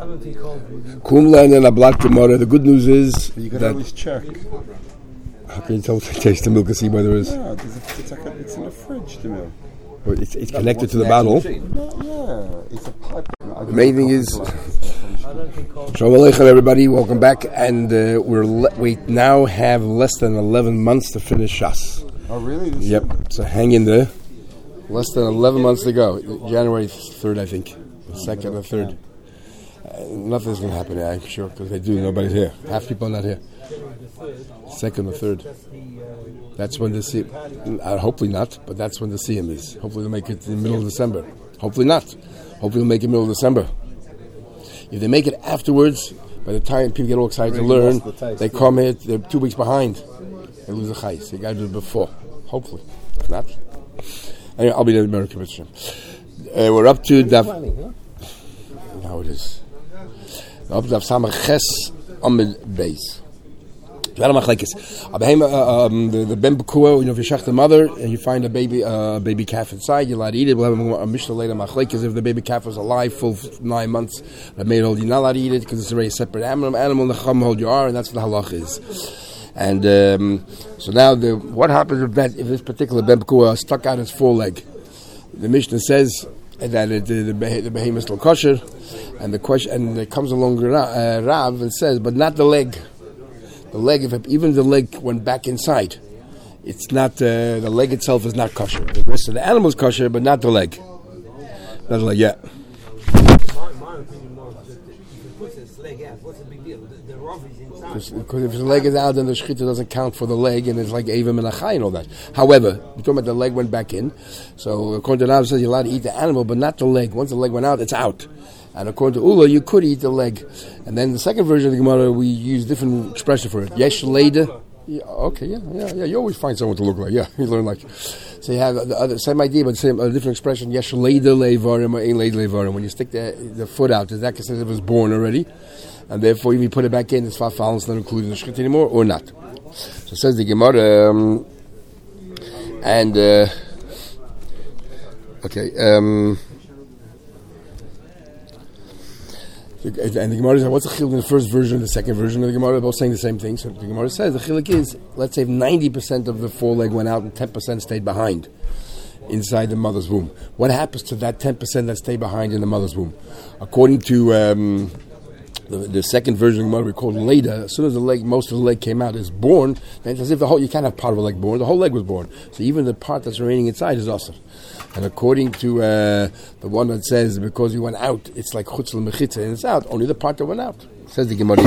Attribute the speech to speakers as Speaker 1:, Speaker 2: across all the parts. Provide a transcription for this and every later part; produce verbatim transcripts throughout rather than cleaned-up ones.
Speaker 1: Kumlan and a black Gemara. The good news is
Speaker 2: you can
Speaker 1: that
Speaker 2: always check.
Speaker 1: How can you tell what the taste of milk and see whether it's?
Speaker 2: Yeah, it's, it's, like a, it's in the fridge, the milk.
Speaker 1: Well, it's it's connected to the bottle.
Speaker 2: No, yeah, it's a pipe.
Speaker 1: The main thing is. Shalom Aleichem, everybody. Welcome back, and uh, we're le- we now have less than eleven months to finish Shas.
Speaker 2: Oh, really? This
Speaker 1: Yep. So hang in there. Less than eleven months to go. January third, I think. Second or third. Uh, nothing's going to happen here, I'm sure, because they do. Nobody's here. Half people are not here. Second or third. That's when the see. Uh, hopefully not, but that's when the Siyum is. Hopefully they'll make it in the middle of December. Hopefully not. Hopefully they'll make it in the middle of December. If they make it afterwards, by the time people get all excited to learn, the taste, they come here, they're two weeks behind. They lose the chayis. They got to do it before. Hopefully. If not. Anyway, I'll be there in America. Uh, we're up to Daf. Now it is. Up to Daf Samach Ches Amid Beis. Um, the the Ben Bekua, you know, if you shech the mother and you find a baby uh, baby calf inside, you're allowed to eat it. We'll have a Mishnah later, Machlekes, if the baby calf was alive, full nine months, that made hold, you're not allowed to eat it because it's already a separate animal. Animal in the Chum hold you are, and that's what the halach is. And um, so now, the what happens if that if this particular Ben Bekua stuck out his foreleg? The Mishnah says that it, the the, the behemoth is still kosher, and the question and it comes along uh, Rav and says, but not the leg. The leg, if it, even the leg went back inside, it's not uh, the leg itself is not kosher. The rest of the animal is kosher, but not the leg. Not the leg, yeah.
Speaker 3: My, my opinion was that if it puts its leg out, what's the big deal? The, the rough is inside.
Speaker 1: Because if the leg is out, then the shechita doesn't count for the leg, and it's like Avim and Achai and all that. However, we're talking about the leg went back in. So according to Rav, says you're allowed to eat the animal, but not the leg. Once the leg went out, it's out. And according to Ula, you could eat the leg. And then the second version of the Gemara, we use different expression for it. Yesh leida. Yeah, okay, yeah, yeah, yeah. You always find someone to look like. Yeah, you learn like. So you have the other, same idea, but same a different expression. Yesh leida levarim or ein leida levarim. When you stick the the foot out, is that considered it was born already? And therefore, if you put it back in, it's fafal, it's not included in the shechit anymore, or not? So it says the Gemara, um, and uh, okay. Um, And the Gemara says, what's the chiluk in the first version and the second version of the Gemara? They're both saying the same thing. So the Gemara says, the chiluk is, let's say ninety percent of the foreleg went out and ten percent stayed behind inside the mother's womb. What happens to that ten percent that stayed behind in the mother's womb? According to um, the, the second version of the Gemara, we call later, as soon as the leg, most of the leg came out, is born, then it's as if the whole, you can't have part of a leg born, the whole leg was born. So even the part that's remaining inside is awesome. And according to uh, the one that says because you went out, it's like chutz l'mechitza and it's out. Only the part that went out. It says the Gemara.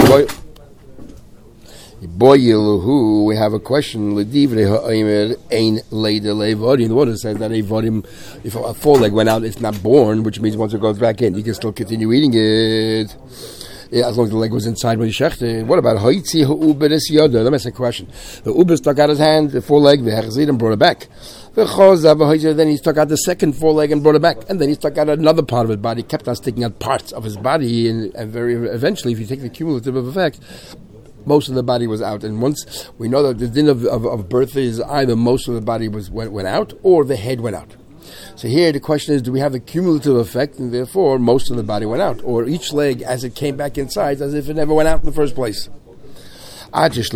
Speaker 1: Boy, we have a question. L'divrei ha'omer ein leida levarim. The one that says that evarim, if a foreleg went out, it's not born, which means once it goes back in, you can still continue eating it. Yeah, as long as the leg was inside when you shecht it. What about ha'itzi ha'uber es yoda? Let me ask a question. The uber stuck out his hand, the foreleg, the hechzid, and brought it back. Then he stuck out the second foreleg and brought it back, and then he stuck out another part of his body. He kept on sticking out parts of his body, and, and very eventually, if you take the cumulative effect, most of the body was out. And once we know that the din of, of, of birth is either most of the body was went, went out or the head went out. So here the question is, do we have the cumulative effect, and therefore most of the body went out, or each leg as it came back inside as if it never went out in the first place? If the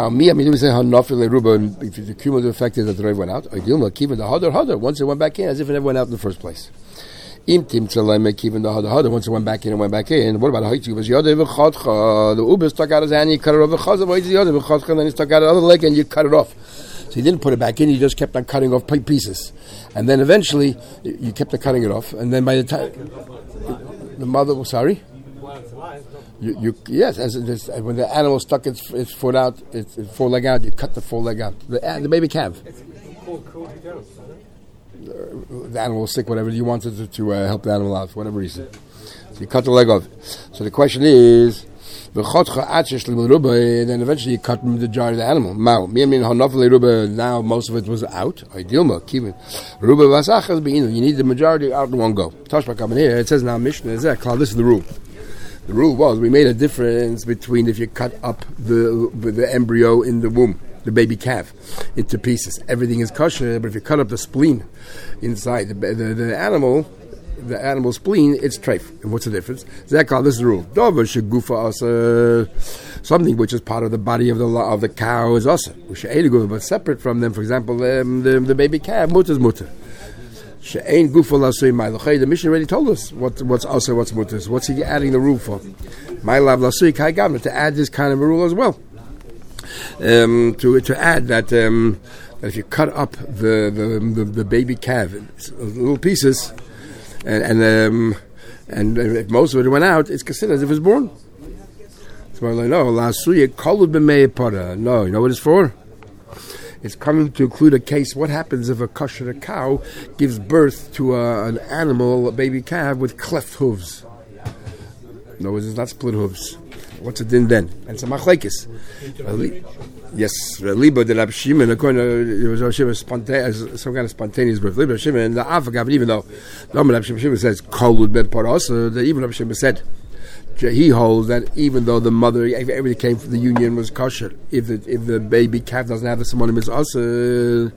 Speaker 1: cumulative effect is that the Rav went out, once it went back in, as if it never went out in the first place. Once it went back in and went back in, what about the uber stuck out his hand, you cut it off, and then he stuck out the other leg and you cut it off. So he didn't put it back in, he just kept on cutting off pieces. And then eventually, you kept on cutting it off, and then by the time, the mother was sorry? You, you, yes, as it is, when the animal stuck its, its foot out, its, its foreleg out, you cut the foreleg out. The, the baby calf. The animal was sick, whatever you wanted to, to uh, help the animal out, for whatever reason. So you cut the leg off. So the question is, and then eventually you cut the jar of the animal. Now most of it was out. You need the majority out in one go. Here it says now Mishnah is that this is the rule. The rule was we made a difference between if you cut up the the embryo in the womb, the baby calf, into pieces. Everything is kosher, but if you cut up the spleen inside the the, the animal, the animal's spleen, it's treif. And what's the difference? Zekal, this is the rule. Dover shegufa asa, something which is part of the body of the of the cow is asa. But separate from them, for example, um, the the baby calf, mutter is mutter. She'ain gufa lasui ma'ilachay. The mission already told us what what's asa, what's mutter. What's he adding the rule for? Ma'ilab lasui kai gamna, to add this kind of a rule as well. Um, to to add that. Um, That if you cut up the the, the, the baby calf in little pieces, and and, um, and if most of it went out, it's considered as if it was born. So I'm like, no, no, you know what it's for? It's coming to include a case. What happens if a kosher cow gives birth to a, an animal, a baby calf with cleft hooves? No, it's not split hooves. What's it in then? And it's a machlekes. Yes, Liba de Rab Shimon, according to Rab Shimon, spontaneous, some kind of spontaneous birth. Liba Shimon, the Avagav, even though no, Rab Shimon says Kolud Ben Paras, that even Rab Shimon said he holds that even though the mother, everything came from the union was kosher, if the if the baby calf doesn't have the simonim, it's also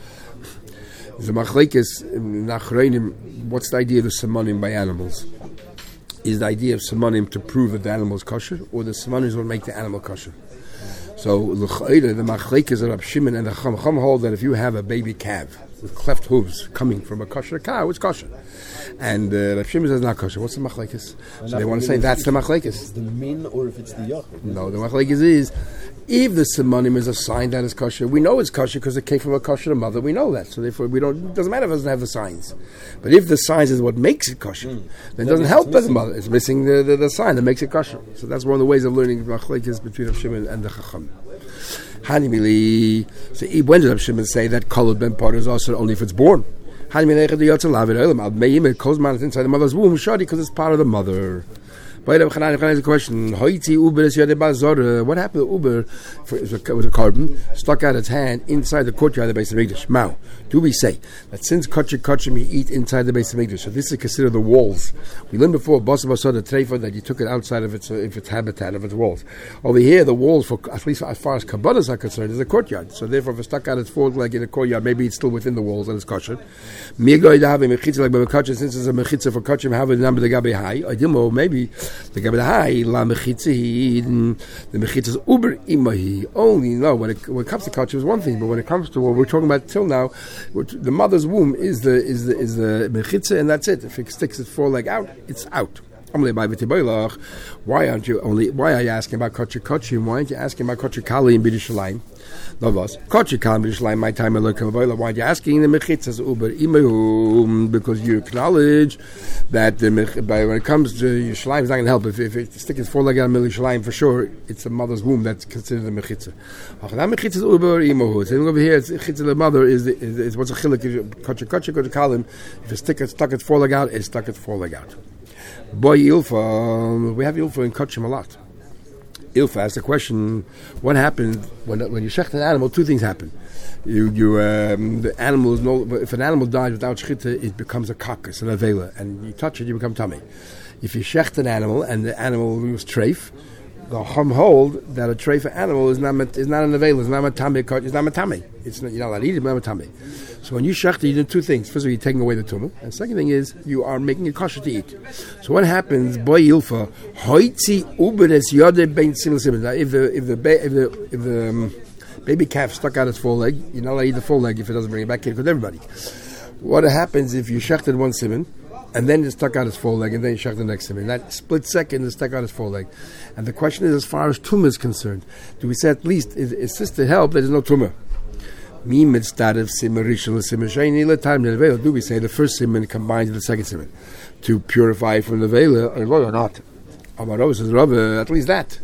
Speaker 1: the machlekes nachreinim. What's the idea of the simonim by animals? Is the idea of simonim to prove that the animal is kosher, or the simonim will make the animal kosher? So the machlekes of Rab Shimon and the Chacham hold that if you have a baby calf with cleft hooves coming from a kosher cow, it's kosher. And uh, Rab Shimon says not kosher. What's the machlekes? So they want to say that's the machlekes.
Speaker 2: It's the min, or if it's the yachid.
Speaker 1: No, the machlekes is if the simonim is a sign that it's kosher, we know it's kosher because it came from a kosher mother. We know that, so therefore we don't. It doesn't matter if it doesn't have the signs. But if the signs is what makes it kosher, mm. then it doesn't help that the mother. It's missing the, the, the sign that makes it kosher. So that's one of the ways of learning machlekes between Rab Shimon and the Chacham. Hanimili. So when did Rab Shimon say that kolod ben par is also only if it's born? Hanimili echad yotze lavid olam al meim it kozman inside the mother's womb shadi because it's part of the mother. But Rab Chanan has a question. Hoiti uber is yode bazor. What happened to Uber with a carbon stuck out its hand inside the courtyard of the Beis Hamikdash? Mao, do we say that since kachim kachim you eat inside the Beis Hamikdash, so this is considered the walls? We learned before basa basar the treifa that you took it outside of its uh, if its habitat of its walls. Over here, the walls for at least as far as kabbalas are concerned is a courtyard. So therefore, if it stuck out its foot like in a courtyard, maybe it's still within the walls and it's kosher. Since it's a mechitza for kachim, have a number the gabe high. I didn't know maybe. The Gabadahai la mechitzi, the mechitza is uber imahi. Only no when it when it comes to kachim is one thing, but when it comes to what we're talking about till now, the mother's womb is the is the is the mechitza, and that's it. If it sticks its foreleg out, it's out. Why aren't you only? Why are you asking about kachim kachim? Why aren't you asking about kachim kali in B'Yerushalayim? Lovos kachim kali in B'Yerushalayim. My time I look at Why aren't you asking the mechitzas uber imahu? Because you acknowledge that the by when it comes to Yerushalayim, it's not going to help. If if it sticks its foreleg out in Yerushalayim, for sure, it's the mother's womb that's considered the mechitza. That mechitzas uber imahu. So over here, it's mechitza the mother is the, is, is what's a chiluk kachim kachim kachim kali. If it stick stuck its foreleg out, it stuck its foreleg out. Boy, Ilfa, we have Ilfa in Kachim a lot. Ilfa asked the question: what happened when when you shecht an animal? Two things happen. You you um, the animal is no. If an animal dies without shechita, it becomes a carcass, an avela, and you touch it, you become tummy. If you shecht an animal and the animal was treif, the Chum hold that a treif animal is not is not an avela, it's not a tummy, it's not a tummy. It's not, you're not allowed to eat it, but not a tummy. So when you shecht, you do two things. First of all, you're taking away the tumah, and the second thing is you are making it kosher to eat. So what happens? Boy ilfa hoitzi uberes yode bein simil simil. If the if the ba- if the if the um, baby calf stuck out its foreleg, you're not allowed to eat the foreleg if it doesn't bring it back in with everybody. What happens if you shechted one simon, and then it stuck out its foreleg, and then you shechted the next simon? That split second, it stuck out its foreleg. And the question is, as far as tumah is concerned, do we say at least is, is this to help that there's no tumah? Do we say the first simon combined with the second simon to purify from the vela or not? Amaro says, at least that.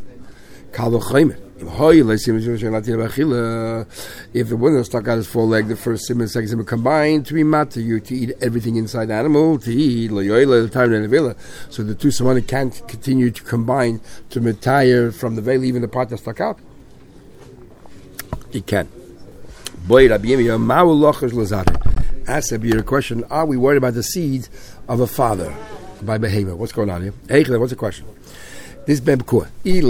Speaker 1: If the one that stuck out his foreleg, the first simon and the second simon combined to be matter you to eat everything inside the animal, to eat so the two simon can't continue to combine to retire from the vela, even the part that stuck out. It can. Boy, Rabbi Yirmiyah, ask Rabbi a question: are we worried about the seed of a father by behavior? What's going on here? What's the question? This bebekua,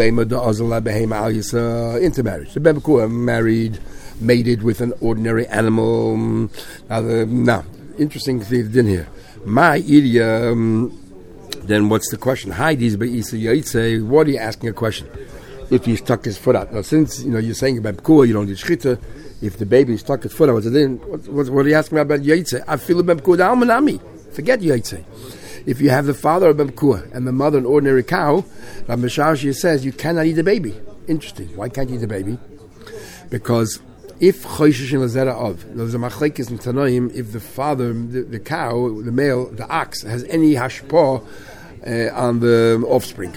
Speaker 1: into marriage. The bebekua married, mated with an ordinary animal. Now, the, now interesting thing in here. My idiom. Then what's the question? Hi, these be'isa yaitse. What are you asking a question? If he stuck his foot out. Now, since you know you're saying about b'kua, you don't need shchita. If the baby stuck his foot out, what's it in? What, what, what are you asking about yaitse? I feel about b'kua almanami. Forget yaitse. If you have the father of b'kua and the mother an ordinary cow, Rabbi Mishashi says you cannot eat the baby. Interesting. Why can't you eat the baby? Because if choishish in lazera of, there's a machlekes in Tanoim, if the father, the, the cow, the male, the ox, has any hashpah uh, on the offspring.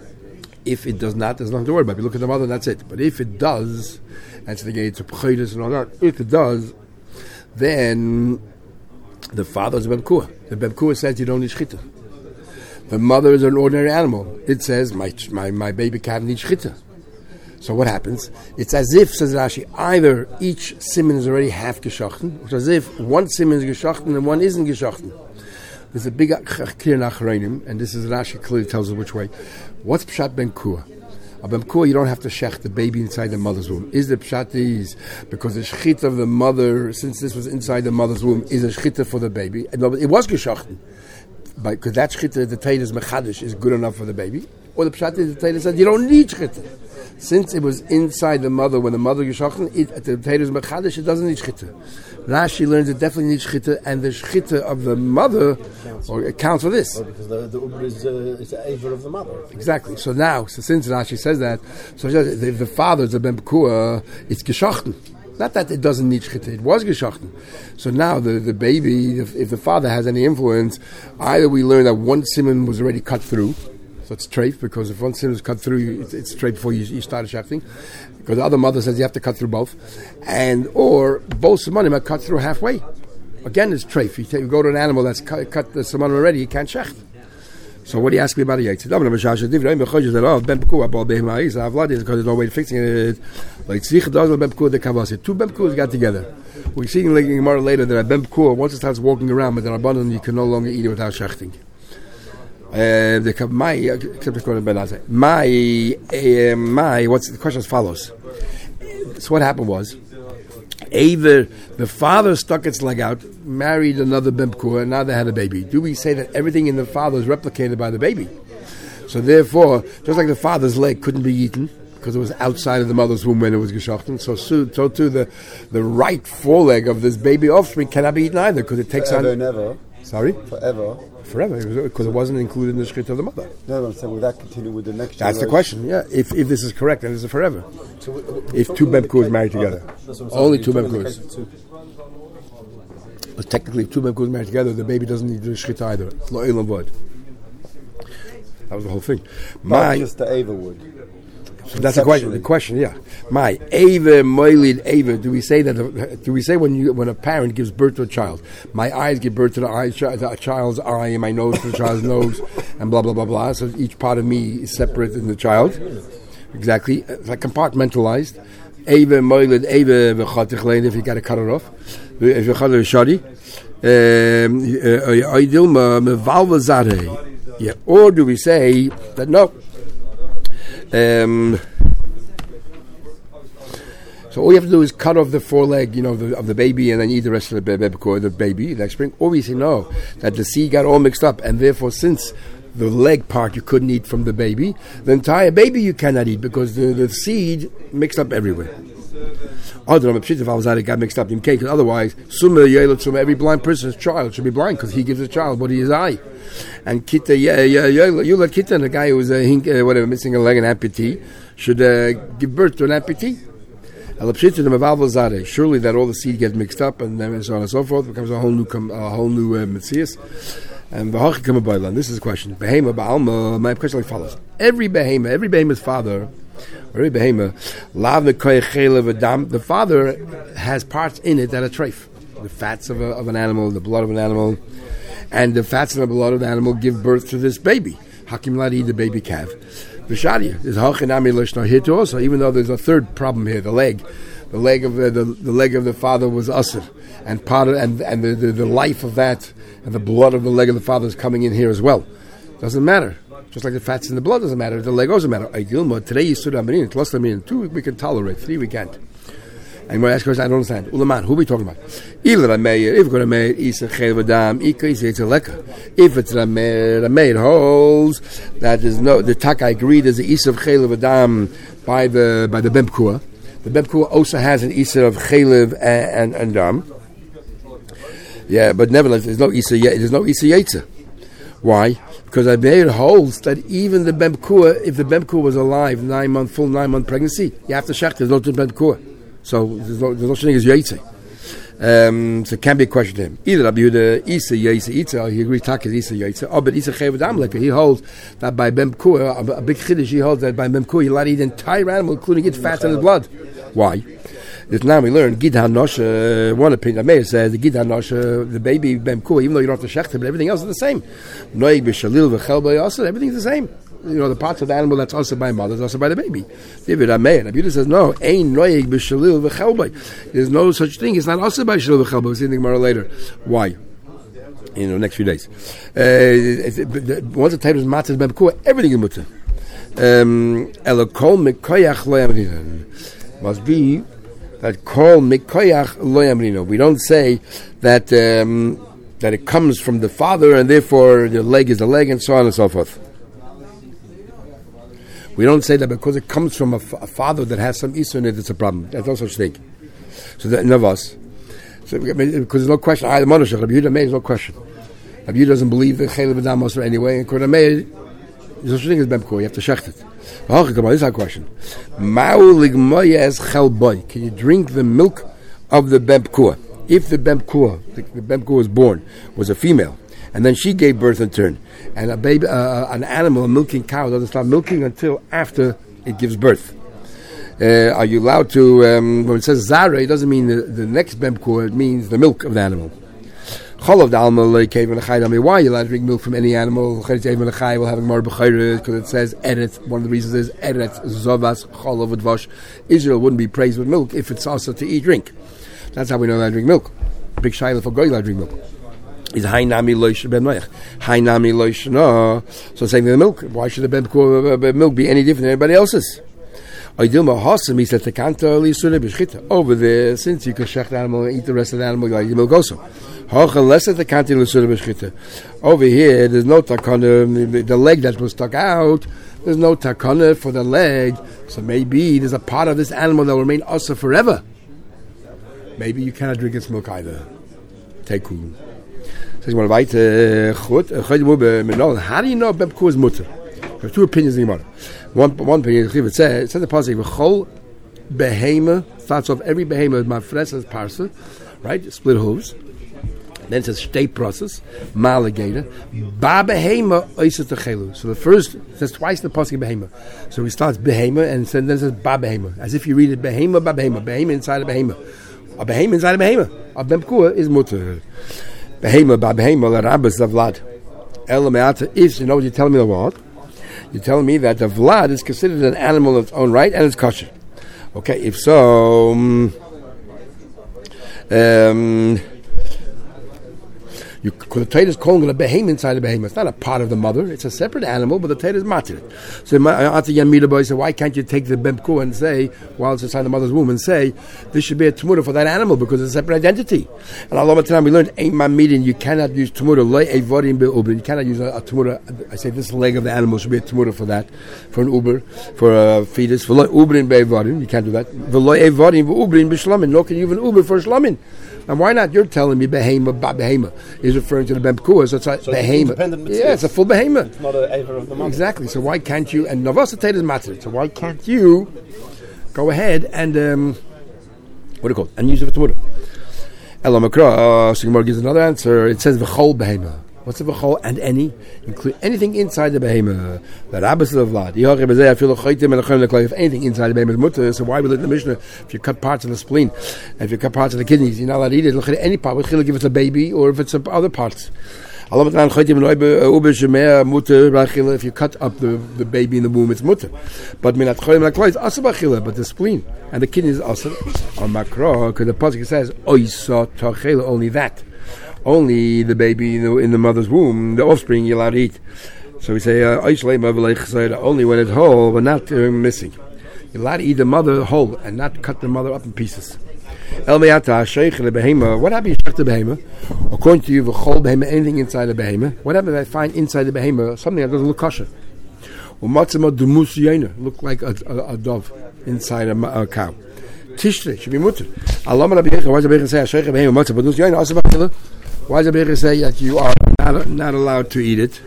Speaker 1: If it does not, there's nothing to worry about. You look at the mother and that's it. But if it does, and so it's a pchidus and all that, if it does, then the father is a bebkua. The bebkua says you don't need shchita. The mother is an ordinary animal. It says, my my, my baby can't need shchita. So what happens? It's as if, says Rashi, either each siman is already half geschachten, or as if one siman is geschachten and one isn't geschachten. There's a big clear nachreinim, and this is Rashi clearly tells us which way. What's pshat ben kua? A ben kua, you don't have to shech the baby inside the mother's womb. Is the pshat is because the shchita of the mother, since this was inside the mother's womb, is a shchita for the baby? And it was geschachten, because that shchita, the teilis mechadish, is good enough for the baby. Or the pshat is the teilis says you don't need shchita. Since it was inside the mother, when the mother geschachten, it at the potatoes mechadish, it doesn't need shchita. Rashi learns it definitely needs shchita, and the shchita of the mother or accounts for this.
Speaker 2: Oh, because the, the umr is, uh, is the aver of the mother.
Speaker 1: Exactly. So now, so since Rashi says that, so if the father is a ben b'kua, it's geschachten. Not that it doesn't need shchita, it was geschachten. So now the, the baby, if, if the father has any influence, either we learn that one siman was already cut through. So it's treif, because if one sin is cut through, it's, it's treif before you, you start shechting. Because the other mother says you have to cut through both. And, or both simonim are cut through halfway. Again, it's treif. You, you go to an animal that's cut, cut the simonim already, you can't shecht. So what do you ask me about a yaitz? Because there's no way of fixing it. Like, two bemkuas got together. We see in the Gemara later that a bemkuah, once it starts walking around, but then abundant, you can no longer eat it without shechting. Uh, the my except my uh, my what's the question as follows. So what happened was, either the father stuck its leg out, married another bemkua, and now they had a baby. Do we say that everything in the father is replicated by the baby? So therefore, just like the father's leg couldn't be eaten because it was outside of the mother's womb when it was geschachten, so so, so too the the right foreleg of this baby offspring cannot be eaten either because it takes
Speaker 2: Forever
Speaker 1: on.
Speaker 2: Never.
Speaker 1: Sorry.
Speaker 2: Forever.
Speaker 1: Forever, because it wasn't included in the shchita of the mother.
Speaker 2: No, I'm saying, will that continue with the next
Speaker 1: That's the question, yeah. If if this is correct, then it's a forever.
Speaker 2: So we,
Speaker 1: if two bemkuas married together.
Speaker 2: Oh,
Speaker 1: Only two bemkuas. But technically, if two bemkuas married together, the baby doesn't need the shchita either. Lo elam vod. That was the whole thing.
Speaker 2: My, just the Ava would.
Speaker 1: So that's the question. The question, yeah. My Ava moilid Ava. Do we say that? The, do we say when you when a parent gives birth to a child, my eyes give birth to the eye, the child's eye, and my nose to the child's nose, and blah blah blah blah. So each part of me is separate in the child. Exactly, it's like compartmentalized. Ava moilid Ava v'chatich. If you got to cut it off, if you cut it shadi, ideal mevalvazare. Yeah. Or do we say that no? Um, so all you have to do is cut off the foreleg, you know, the, of the baby, and then eat the rest of the baby, the baby next spring. Or we say no, that the seed got all mixed up, and therefore, since the leg part you couldn't eat from the baby, the entire baby you cannot eat because the, the seed mixed up everywhere. It got mixed up in cake, because otherwise, every blind person's child should be blind because he gives the child what he is eye. And kita, yeah, yeah, you let kita, the guy who was a hink, uh, whatever, missing a leg, an amputee, should uh, give birth to an amputee. Surely that all the seed gets mixed up, and then so on and so forth, becomes a whole new, a whole new uh, Metzias. And this is the question. Behema ba'alma. My question like follows: Every behema, every behema's father, or every behema, lav v'dam. The father has parts in it that are treif. The fats of, a, of an animal, the blood of an animal. And the fats and the blood of the animal give birth to this baby. Hakim ladi, the baby calf. V'shadia is hachinami l'shna here too also. Even though there's a third problem here, the leg, the leg of the the, the leg of the father was usher, and part of and and the, the, the life of that and the blood of the leg of the father is coming in here as well. Doesn't matter. Just like the fats in the blood doesn't matter. The leg doesn't matter. Today you stood on two we can tolerate. Three we can't. And when I ask questions, I don't understand. Ulaman, who are we talking about? Either Rameir, if Rameir, Isa Chel Vadam, Ika Isa Yitzaleka. If it's Rameir, Rameir holds that there's no, the Taka agreed there's the Isa of Chel Vadam by the by the Bemkua. The Bemkua also has an Isa of Chelev and, and, and Dam. Yeah, but nevertheless, there's no Isa there's no Isa Yetzer. Why? Because Rameir holds that even the Bemkua, if the Bemkua was alive, nine month, full nine month pregnancy, you have to shech, there's no Bemkua. So there's no, there's no such thing as Yetzer. Um, so it can be a question to him. Either Rabbi Yehuda Isa Yetzer Itza, he agrees Tak is Isa Yetzer. Oh, but Isa Chayv Adam Leka, he holds that by Bemkua, a, a big chiddush, he holds that by Bemkua you're allowed to eat the entire animal, including its fat and its blood. Why? This now we learn Gid HaNosha, one opinion, Meir says the Gid HaNosha, the baby Bemkua, even though you don't have to shecht it, but everything else is the same. Noeg B'Shalil V'Chel B'Yasa, everything's the same. You know, the parts of the animal that's also by mother is also by the baby. David Ameir, Rabbi Yehuda says, no, Ein Noeg B'Shalil V'Chel B'Y. There's no such thing, it's not also by Shalil V'Chel B'Y. We'll see the Gemara later. Why? In the next few days. Uh, once the type is matzah Bemkua, everything is mutter. Elokol Mekoyach Lo Yamrinan. Must be that kol Mekoyach Lo Yamrino. We don't say that um, that it comes from the father and therefore the leg is the leg and so on and so forth. We don't say that because it comes from a, f- a father that has some issue in it, it's a problem. There's no such thing. So that none of us. So, because there's no question. I the Monoshach, Rabbi Yehuda Meir, there's no question. Rabbi Yehuda doesn't believe the Chelev Adam Osir anyway, and Rabbi Meir, there's no such thing as Bemkor, you have to shecht it. This is our question. Can you drink the milk of the Bemkor? If the Bemkor, the, the Bemkor was born, was a female, and then she gave birth in turn, and a baby, uh, an animal, a milking cow, doesn't start milking until after it gives birth. Uh, are you allowed to? Um, when it says zara, it doesn't mean the, the next bemkor. It means the milk of the animal. Why are you allowed to drink milk from any animal? We'll have more because it says eret. One of the reasons is eret zovas cholov udvash. Israel wouldn't be praised with milk if it's also to eat drink. That's how we know that I drink milk. Big shaila for goy allowed to drink milk. Is hainami loish ben noach. Hainami loish no. So saying the milk. Why should the bemkor milk be any different than anybody else's? Over there, since you can shecht the animal and eat the rest of the animal, you like the milk also. Over here, there's no takana, the leg that was stuck out, there's no takana for the leg, so maybe there's a part of this animal that will remain also forever. Maybe you cannot drink its milk either. Tekun. Says one right. How do you know Bemkor is mutter? There are two opinions in the Gemara. One, one opinion, it says, it says the pasuk, "V'chol behema," starts off every behema is mafres as parsa, right? Split hooves. Then it says state process, maligator, ba behema oisat techelu. So the first, it says twice the pasuk behema. So he starts behema and then it says ba behema, as if you read it behema ba behema, behema inside a behema, a behema inside a behema. A bemkua is mutter. Behema ba behema la rabbis avlad. Elameata is, you know what you're telling me the what? You're telling me that the vlad is considered an animal of its own right and it's kosher. Okay, if so, um, um, you, the Torah is calling it a behemoth inside a behemoth. It's not a part of the mother. It's a separate animal, but the Torah is matir it. So Yamida said, why can't you take the bemkor and say, while it's inside the mother's womb, and say, this should be a tumura for that animal because it's a separate identity. And Allah we learned, Ein Mamidin, you cannot use tumura, loy evorim be'ubrin. You cannot use a, a tumura. I say this leg of the animal should be a tumura for that, for an uber, for a fetus. For loy ubrin be'evorim, you can't do that. V'loy evorim be'ubrin be'shlamin. Nor can you even uber for shlamin. And why not? You're telling me behema, ba behema is referring to the bemkua, so it's a
Speaker 2: so
Speaker 1: behema.
Speaker 2: It's
Speaker 1: yeah, it's a full behema.
Speaker 2: It's not an aver of the mother.
Speaker 1: Exactly. So why can't you? And navasatate is matter. So why can't you go ahead and um, what do you call it? And use it for tomorrow? Elamakra. Uh, so Gemara gives another answer. It says v'chol behema. What's the v'chol and any? Include anything inside the behema. The rabbis of vlad. If anything inside the behema is mutter, so why will it in the Mishnah? If you cut parts of the spleen, and if you cut parts of the kidneys, you're not allowed to eat it. Look at any part. If it's a baby or if it's other parts. If you cut up the, the baby in the womb, it's mutter. But but the spleen and the kidneys also on makro, because the pasuk says only that. Only the baby in the, in the mother's womb, the offspring, you're allowed to eat. So we say, uh, only when it's whole, but not uh, missing. You're allowed to eat the mother whole and not cut the mother up in pieces. El me'ata sheikh le behema. What happened to the behema? According to you, v'chol behema, anything inside the behema. What happened if I find inside the behema something that doesn't look kosher? U'matzema dumus yena, look like a, a, a dove inside a, a cow. Tishre should be mutter. Allah Rabbi Yecha. Why does Rabbi Yecha say sheikh behema matzema dumus yena? Also, why does Rabbi Yecha say that you are not, not allowed to eat it?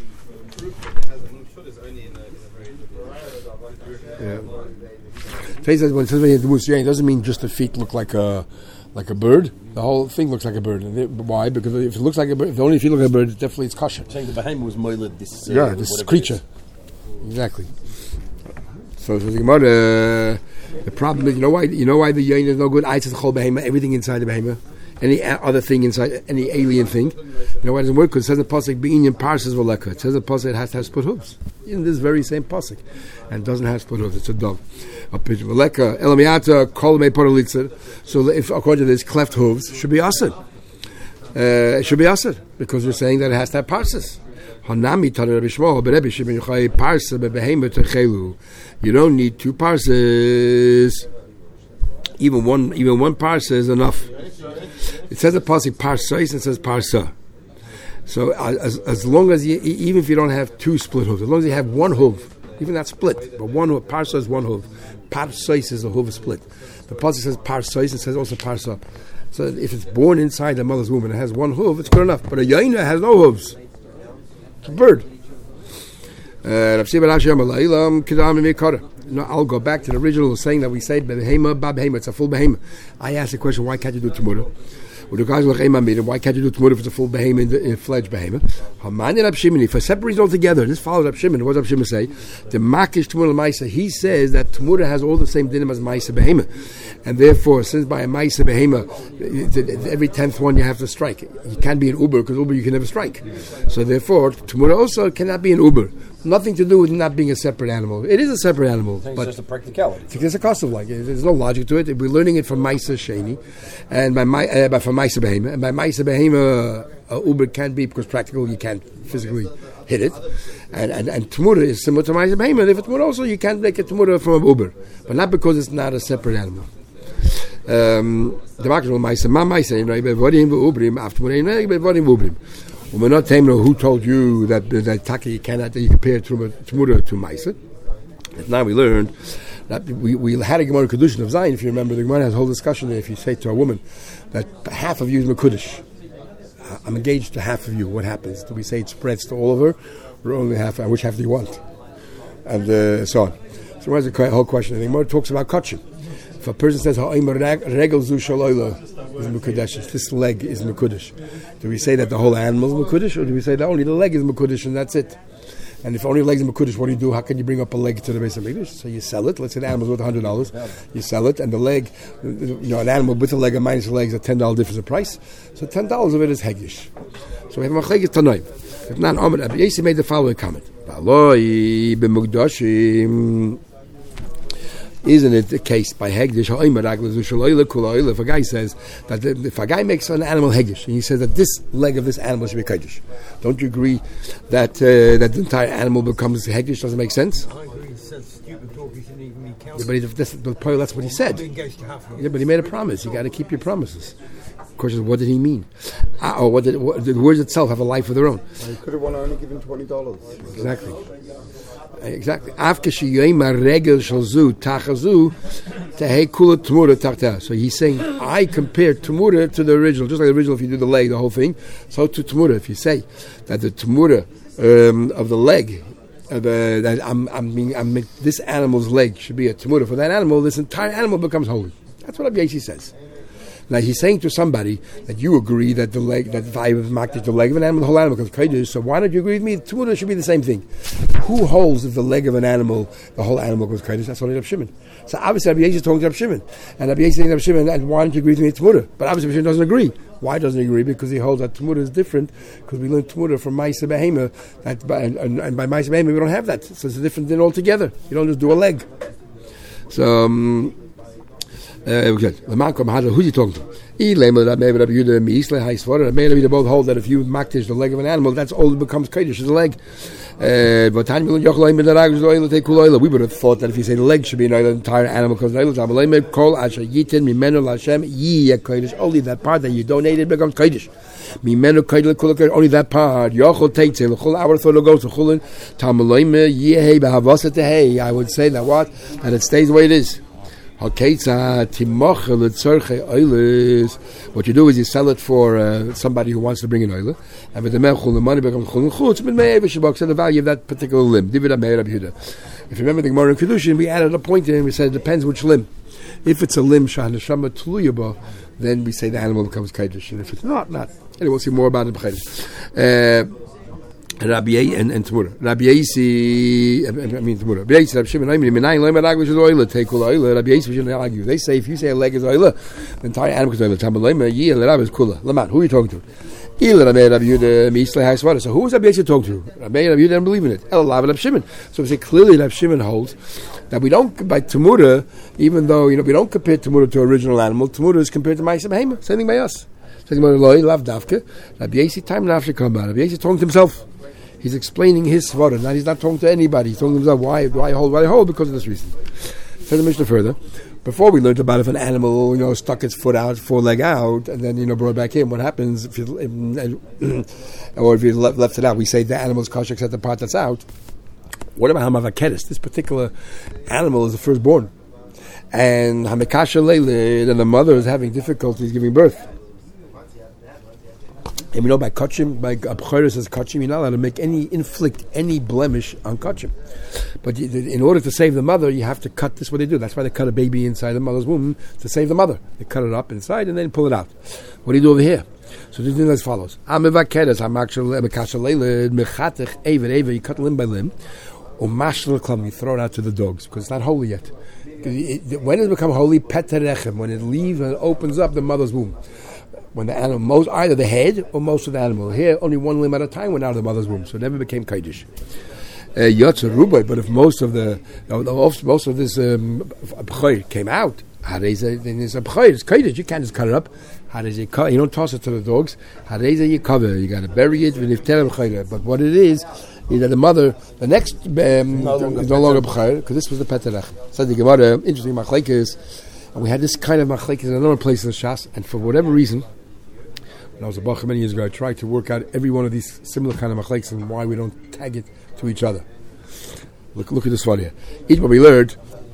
Speaker 1: Yeah. He says when it says it doesn't mean just the feet look like a like a bird. The whole thing looks like a bird. And they, why? Because if it looks like a bird, if the only feet look like a bird, definitely it's kosher.
Speaker 4: Saying the behemoth was moiled this. Uh,
Speaker 1: yeah, this creature. Exactly. So, so the Gemara, uh, the problem is, you know why? You know why the yain is no good? I said chol behemoth, everything inside the behemoth, any other thing inside, any alien thing. You know why it doesn't work? Because it says the pasuk be'inyan parses v'leka. It says the pasuk it has to have split hooves in this very same pasuk, and it doesn't have split hooves. It's a dove. A pitch v'leka elamiata kol mei paralitzer. So if according to this, cleft hooves should be asad. Uh, it should be asad because we're saying that it has to have parses. Hanami tar Rabbi Shmuel beRabbi Shimon Yochai parsa bebehemoth techelu. You don't need two parses. Even one, even one parsa is enough. It says a pasuk parsais, it says parsa. So as as long as you, even if you don't have two split hooves, as long as you have one hoof, even that split, but one hoof, parsa is one hoof. Parsais is a hoof split. The pasuk says parsais, it says also parsa. So if it's born inside the mother's womb and it has one hoof, it's good enough. But a yaina has no hooves. It's a bird. No, I'll go back to the original saying that we said behema, babhema. It's a full behema. I asked the question, why can't you do tamura? Why can't you do tamura if it's a full behema in, the, in fledged behema? For separate reasons altogether, this follows Rab Shimon. What does Rab Shimon say? The makish tamura maisa. He says that tamura has all the same dinim as maisa behema, and therefore, since by a maisa behema, every tenth one you have to strike. You can't be an uber because uber you can never strike. So therefore, tamura also cannot be an uber. Nothing to do with not being a separate animal. It is a separate animal,
Speaker 4: but
Speaker 1: it's
Speaker 4: just a practicality.
Speaker 1: It's a cost of like. There's no logic to it. We're learning it from Maisa Sheni, and by my uh, by from Maisa Behema, and by Maisa Behema, uh, Uber can't be because practical you can't physically hit it, and and, and Tamura is similar to Maisa Behema. And if it's Tamura also, you can't make a Tamura from an Uber, but not because it's not a separate animal. Um, the market will Maisa Ma Maisa, you know, Bevodim Ubrim after Bevodim Ubrim. We're not telling you who told you that that Taki you cannot that you compare Tamura to Maisa. Now we learned that we, we had a Gemara Kedushin of Zion. If you remember, the Gemara has a whole discussion there. If you say to a woman that half of you is Mekudesh, I'm engaged to half of you, what happens? Do we say it spreads to all of her, or only half? And which half do you want? And uh, so on. So there's a whole question. The Gemara talks about kachim. If a person says regel zu shaloila is mekudesh, this leg is mekudesh, do we say that the whole animal is mekudesh, or do we say that only the leg is mekudesh and that's it? And if only legs are mekudesh, what do you do? How can you bring up a leg to the base of Mikdash? So you sell it. Let's say the animal's worth one hundred dollars. You sell it, and the leg, you know, an animal with a leg and minus a leg is a ten dollars difference in price. So ten dollars of it is hegish. So we have a machlegis tanoim. If not, Amar Rabbi Yossi made the following comment. Isn't it the case by Hegdish? If a guy says that the, if a guy makes an animal Hegdish and he says that this leg of this animal should be Hegdish, don't you agree that uh, that the entire animal becomes Hegdish? Doesn't make sense?
Speaker 3: I agree. It's such stupid talk. He shouldn't even be counted.
Speaker 1: Yeah, but if this, the point, that's what he said. Yeah, but he made a promise. You got to keep your promises. Of course, what did he mean? Uh, or what did what, the words itself have a life of their own?
Speaker 2: Well, he could have only given twenty dollars.
Speaker 1: Exactly. Exactly. So he's saying, I compare Tamura to the original, just like the original if you do the leg, the whole thing. So to Tamura, if you say that the Tamura um, of the leg, uh, the, that I'm, I'm, being, I'm, this animal's leg should be a Tamura for that animal, this entire animal becomes holy. That's what Rabbi Yossi says. Now he's saying to somebody that you agree that the leg, that if I have marked the leg of an animal, the whole animal becomes kodesh. So why don't you agree with me? Tamura should be the same thing. Who holds if the leg of an animal, the whole animal becomes kodesh? That's only Rab Shimon. So obviously Rabbi Yossi is talking to Rab Shimon, and Rabbi Yossi is saying to Rab Shimon, and why don't you agree with me? Tamura. But obviously Rab Shimon doesn't agree. Why doesn't he agree? Because he holds that Tamura is different. Because we learned Tamura from Maisa Behema, that by, and, and, and by Maisa Behema we don't have that. So it's a different thing altogether. You don't just do a leg. So. Um, Uh, good. Who's he talking to? Maybe both hold that if you makdish the leg of an animal, that's all it becomes kodesh is the leg. Uh, but we would have thought that if you say the leg should be an oil, the entire animal becomes an oil. Only that part that you donated becomes kodesh. Only that part. I would say that what? That it stays the way it is. What you do is you sell it for uh, somebody who wants to bring an oil, and with the melchul, the money becomes chulun chutz, so the value of that particular limb. If you remember the Gemara in Kedushin, we added a point in and we said it depends which limb. If it's a limb shah neshama tluyaba, then we say the animal becomes kodesh, and if it's not, not. Anyway, we'll see more about it. Uh, Rabbi and and Tamura. Rabbi Yasi, I mean Tamura. Rabbi Yasi, Rabbi Shimon, I mean, Minayin Lemad Agvish is oil. Take all oil. Rabbi Yasi, we shouldn't argue. They say if you say a leg is oil, the entire animal is oil. Tamalema, Yi, Rabbi is kula. Laman, who are you talking to? Il Rabbi Rabbi Yehuda Mislei Haisvara. So who is Rabbi Yasi talking to? Rabbi Rabbi Yehuda don't believe in it. El Lav Rabbi Shimon. So we say clearly Rabbi Shimon holds that we don't by Tamura, even though you know we don't compare Tamura to original animal. Tamura is compared to Ma'aseh Behema. Same thing by us. Same thing by Loi Lav Davke. Rabbi Yasi time after come by. Rabbi Yasi talking to himself. He's explaining his svara. Now he's not talking to anybody. He's talking to himself. Why? Why hold? Why hold? Because of this reason. Says the Mishnah further. Before we learned about if an animal, you know, stuck its foot out, foreleg out, and then you know brought it back in. What happens if you, if, or if you left, left it out? We say the animal's kosher except the part that's out. What about hamavakedis? This particular animal is the firstborn, and hamekasha leilid, and the mother is having difficulties giving birth. And we know by kachim, by abchayres as kachim, you're not allowed to make any, inflict any blemish on kachim. But you, in order to save the mother, you have to cut this, what they do. That's why they cut a baby inside the mother's womb, to save the mother. They cut it up inside and then pull it out. What do you do over here? So this is as follows. You cut limb by limb, you throw it out to the dogs, because it's not holy yet. It, when does it become holy? Peterechem, when it leaves and it opens up the mother's womb. When the animal, most, either the head or most of the animal. Here, only one limb at a time went out of the mother's womb, so it never became kodesh. Yotzer rubai, but if most of the, most of this um, came out, then it's a b'choy, it's kodesh. You can't just cut it up. You don't toss it to the dogs. You cover. You got to bury it. But what it is is that the mother, the next um, no longer is no longer b'choy, because this was the peterach. Said the Gemara, interesting machlekes, and we had this kind of machlekes in another place in the Shas, and for whatever reason. When I was a bacher many years ago, I tried to work out every one of these similar kind of machlekes and why we don't tag it to each other. Look, look at this one here. Each one we learned,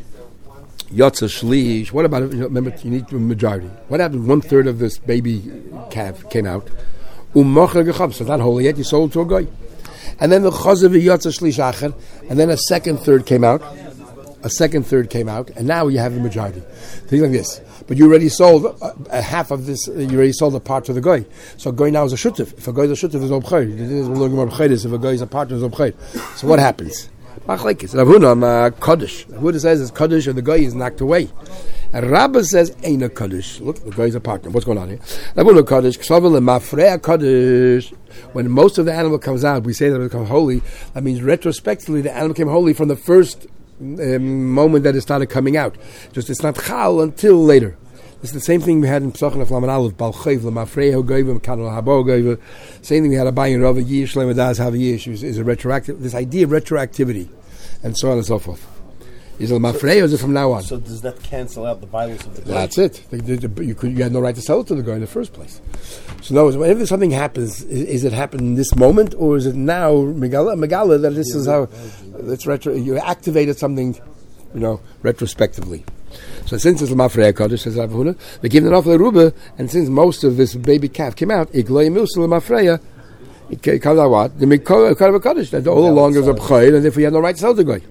Speaker 1: yotza shlish. What about, you know, remember, you need a majority. What happened? One third of this baby calf came out. U'mocher gechab. So it's not holy yet. You sold to a guy. And then the chazav yotza shlish acher. And then a second third came out. A second third came out. And now you have the majority. Things like this. But you already sold a, a half of this. Uh, you already sold a part to the guy. So a guy now is a shutif. If a guy is a shutif, there's no b'chayr. If a guy is a partner, there's no b'chayr. So what happens? Machlekes. Rav Huna Kaddish. Rav Huna says it's Kaddish, and the guy is knocked away. And Rabbah says ain't a Kaddish. Look, the guy is a partner. What's going on here? Rav Huna Kaddish. K'savel mafreya Kaddish. When most of the animal comes out, we say that it becomes holy. That means retrospectively, the animal became holy from the first Um, moment that it started coming out. Just it's not chal until later. It's the same thing we had in Pesachim of Laman Aleph, Balchayv, Lamafreho Goyim, Kanal Habo Goyim. Same thing we had a Bayin Rav Yish, Lemadaz Haviyish is a retroactive. This idea of retroactivity, and so on and so forth. Is it Lamafreho or is it from now on?
Speaker 4: So does that cancel out the violence of the guy?
Speaker 1: That's it. The, the, the, you, could, you had no right to sell it to the guy in the first place. So in other words, whenever something happens, is, is it happen in this moment, or is it now Megala, Megala that this yeah, is how it's retro? You activated something, you know, retrospectively. So since it's Lamafreya Kaddish, says Rav Huna, they give it off the Ruba, and since most of this baby calf came out, Iglay Milsa Lamafreya, it comes out what? The Mikol Kaddish, that all along is a b'chayr, and if we had no right to sell the guy.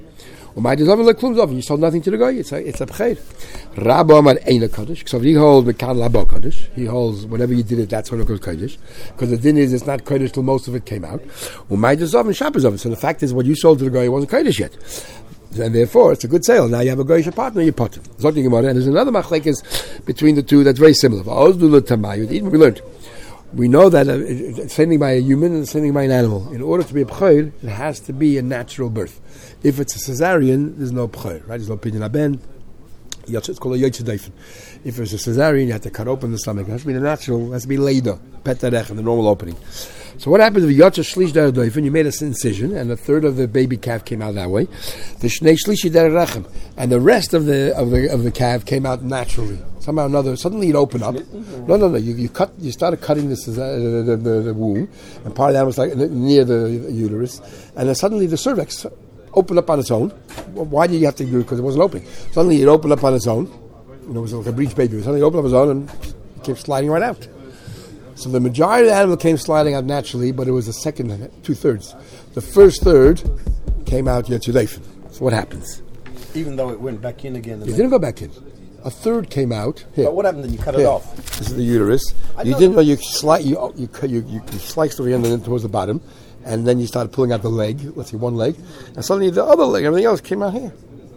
Speaker 1: You sold nothing to the guy. It's a it's a b'chayr. Rabba Amar Eina Kaddish. So he holds Mekan Labo Kaddish. He holds whenever you did it, that's when it goes Kaddish. Because the din is it's not Kaddish till most of it came out. Umay Dezov and Shabbos of it. So the fact is, what you sold to the guy, it wasn't Kaddish yet. And therefore, it's a good sale. Now you have a goyish partner, you put him. And there's another machlekes between the two that's very similar. We learned. We know that uh, sending by a human and sending by an animal. In order to be a b'chayr, it has to be a natural birth. If it's a cesarean, there's no b'chayr, right? There's no pidyon aben. It's called a yotze deifen. If it's a cesarean, you have to cut open the stomach. It has to be the natural, it has to be leida, petarech, in the normal opening. So what happens if Yotza Shlish Der Doifen? You made an incision, and a third of the baby calf came out that way. The Shnei Shlishi Der Rechem, and the rest of the of the of the calf came out naturally. Somehow or another, suddenly it opened up. No, no, no. You, you cut. You started cutting this uh, the, the, the womb, and part of that was like near the uterus, and then suddenly the cervix opened up on its own. Well, why did you have to do it? Because it wasn't opening. Suddenly it opened up on its own. You know, it was like a breech baby. Suddenly it opened up on its own and it came sliding right out. So the majority of the animal came sliding out naturally, but it was the second two thirds. The first third came out Yetzudefen. So what happens?
Speaker 4: Even though it went back in again.
Speaker 1: It didn't go back in. A third came out here.
Speaker 4: But what happened then? You cut
Speaker 1: here.
Speaker 4: it off.
Speaker 1: This is the uterus.
Speaker 4: I
Speaker 1: You
Speaker 4: know
Speaker 1: didn't know you slice you you you, you, you sliced the end and then towards the bottom, and then you started pulling out the leg. Let's see, one leg, and suddenly the other leg, everything else came out here.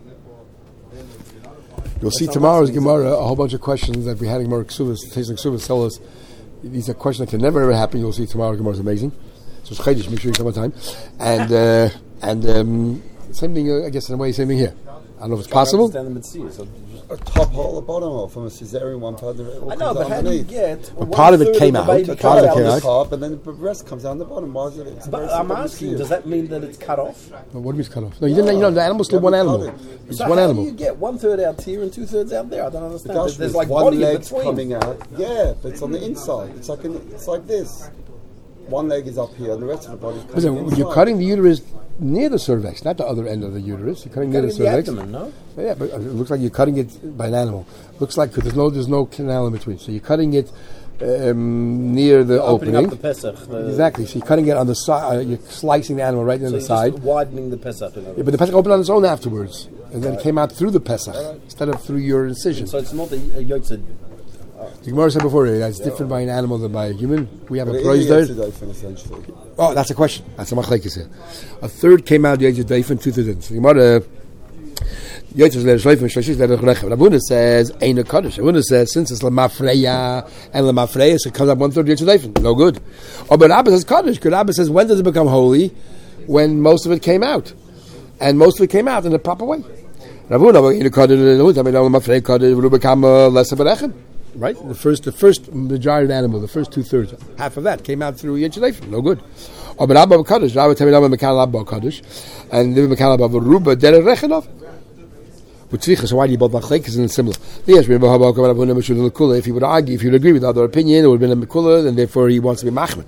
Speaker 1: You'll see tomorrow's Gemara a whole bunch of questions that we had in Gemara Ksuvas, tasting Ksuvas tell us. These are questions that can never ever happen. You'll see tomorrow Gemara is amazing. So it's Chaydish, make sure you come on time. And uh, and um, same thing, uh, I guess in a way, same thing here. I don't know if it's possible.
Speaker 4: I understand the so
Speaker 2: A top hole, a bottom hole, from a cesarean, one part of it. all
Speaker 4: I know,
Speaker 2: comes
Speaker 4: but
Speaker 2: out
Speaker 4: how do you
Speaker 2: underneath.
Speaker 4: get?
Speaker 1: But part of it came out.
Speaker 2: It
Speaker 1: Part
Speaker 2: comes
Speaker 1: of it
Speaker 2: out
Speaker 1: came
Speaker 2: the
Speaker 1: out.
Speaker 2: top, and then the rest comes out the bottom. Why is it? It's
Speaker 4: But
Speaker 2: very
Speaker 4: I'm
Speaker 2: simple to
Speaker 4: asking,
Speaker 2: see.
Speaker 4: does that mean that it's cut off?
Speaker 1: Well, what do you mean cut off? No, you didn't. You know, the animal's still one animal. It's
Speaker 4: So
Speaker 1: one
Speaker 4: how
Speaker 1: animal.
Speaker 4: do you get one third out here and two thirds out there? I don't understand.
Speaker 2: Gosh,
Speaker 4: There's, there's
Speaker 2: there's
Speaker 4: like
Speaker 2: one
Speaker 4: body in
Speaker 2: leg
Speaker 4: between.
Speaker 2: coming out. Yeah, but it's on the inside. It's like an, it's like this. One leg is up here, and the rest of the body is coming
Speaker 1: Listen,
Speaker 2: inside.
Speaker 1: you're cutting the uterus near the cervix, not the other end of the uterus. You're cutting near the
Speaker 4: Cutting the
Speaker 1: cervix.
Speaker 4: abdomen, no?
Speaker 1: Yeah, but it looks like you're cutting it by an animal. Looks like 'cause there's no there's no canal in between. So you're cutting it um, near the
Speaker 4: Opening
Speaker 1: opening.
Speaker 4: up the Pesach. The,
Speaker 1: Exactly. So you're cutting it on the side. Uh, you're slicing the animal right in
Speaker 4: So
Speaker 1: the
Speaker 4: you're
Speaker 1: side.
Speaker 4: just widening the Pesach. in other
Speaker 1: Yeah, but the Pesach opened on its own afterwards, and then it came out through the Pesach instead of through your incision.
Speaker 4: So it's not a, a yotze.
Speaker 1: The Gemara said before, eh, that's different by an animal than by a human. We have
Speaker 2: But
Speaker 1: a
Speaker 2: it
Speaker 1: prize
Speaker 2: is
Speaker 1: there.
Speaker 2: Yetzudefen, essentially.
Speaker 1: Oh, that's a question. That's a machlekes here. A third came out the age of Dayfin, two thirds. The Gemara, Yotzes leir shleifim shleishis leir rechem. Rabuna says, ain't a kaddish. Rabuna says, since it's lemafreya and lemafreya, so it comes up one third the age of Dayfin. No good. Oh, but Rabba says kaddish. Because Rabba says, when does it become holy? When most of it came out. And most of it came out in the proper way. Rabuna, ain't a kaddish, lemafreya kaddish, will become less of a rechem. Right, the first, the first majority of the animal, the first two thirds, half of that came out through Yetzudefen. No good. Oh, but Abba Kaddish, Rabba tell me Abba Mekal Abba Kaddish, and the Mekal Abba Ruba Dere Rechenov. But Tzricha, so why do you both machlekes and similar? Yes, remember how about Abba Meshul Lekula? If he would argue, if he would agree with the other opinion, it would have been a Mekula, and therefore he wants to be Machmer.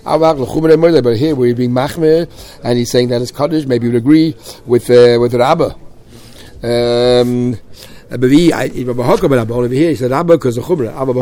Speaker 1: But here, where he's being Machmer, and he's saying that it's Kaddish, maybe he would agree with uh, with Rabba. Um. But we, I, over here, he said, Abba, because the Chumrah, Abba,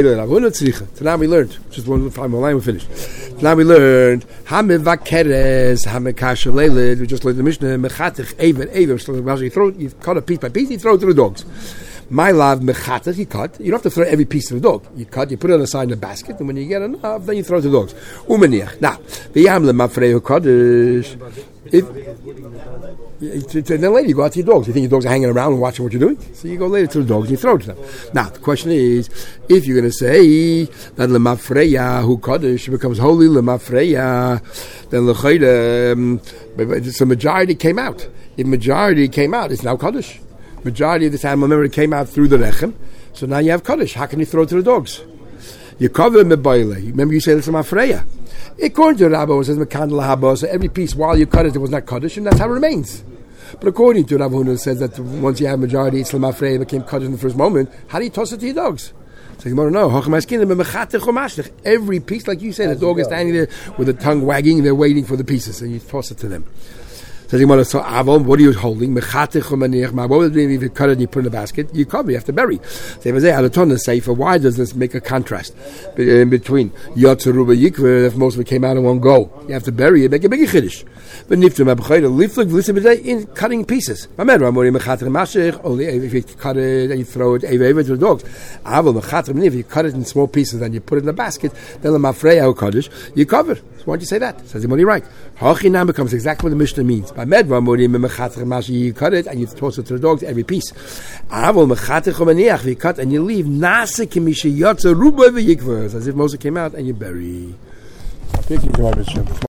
Speaker 1: so now we learned, just one final line, we finished. Now we learned, Hamivakeres, Hamikashalelid, we just learned the Mishnah, Mechatich, Ever, Ever, so you throw, you cut a piece by piece, you throw it to the dogs. My love, Mechatich, you cut, you don't have to throw every piece to the dog. You cut, you put it on the side in a basket, and when you get enough, then you throw it to the dogs. Umaniach. Now, the Yamle Mafreo Kaddish, if, then later you go out to your dogs. You think your dogs are hanging around and watching what you're doing? So you go later to the dogs and you throw it to them. Now, the question is, if you're going to say that Lemafreya, who Kaddish, becomes holy Lemafreya, then Lechayda, um, so majority came out. If majority came out, it's now Kaddish. Majority of this animal, remember, it came out through the Rechem. So now you have Kaddish. How can you throw it to the dogs? You cover Mebaile. Remember you said it's Lemafreya. According to Rabbi, it says Mekandel Haba, so every piece while you cut it, it was not Kaddish, and that's how it remains. But according to Rabbi Huna, it says that once you have majority, it's Lemafrei, it became Kaddish in the first moment. How do you toss it to your dogs? So you want to know, every piece, like you said, the dog is standing there with the tongue wagging, and they're waiting for the pieces, and you toss it to them. So so Avon, what are you holding? What would it be if you cut it and you put it in a basket? You cover, you have to bury. So why does this make a contrast in between Yotzeruba Yikver, if most of it came out in one go? You have to bury it, make a bigger chiddush. But in cutting pieces. Only if you cut it and you throw it to the dogs. If you cut it in small pieces and you put it in a basket, then you cover. So why don't you say that? Says the money right. Hachinam becomes exactly what the Mishnah means. By medva you cut it and you toss it to the dogs every piece. You cut and you leave as if Moses came out and you bury. Thank you,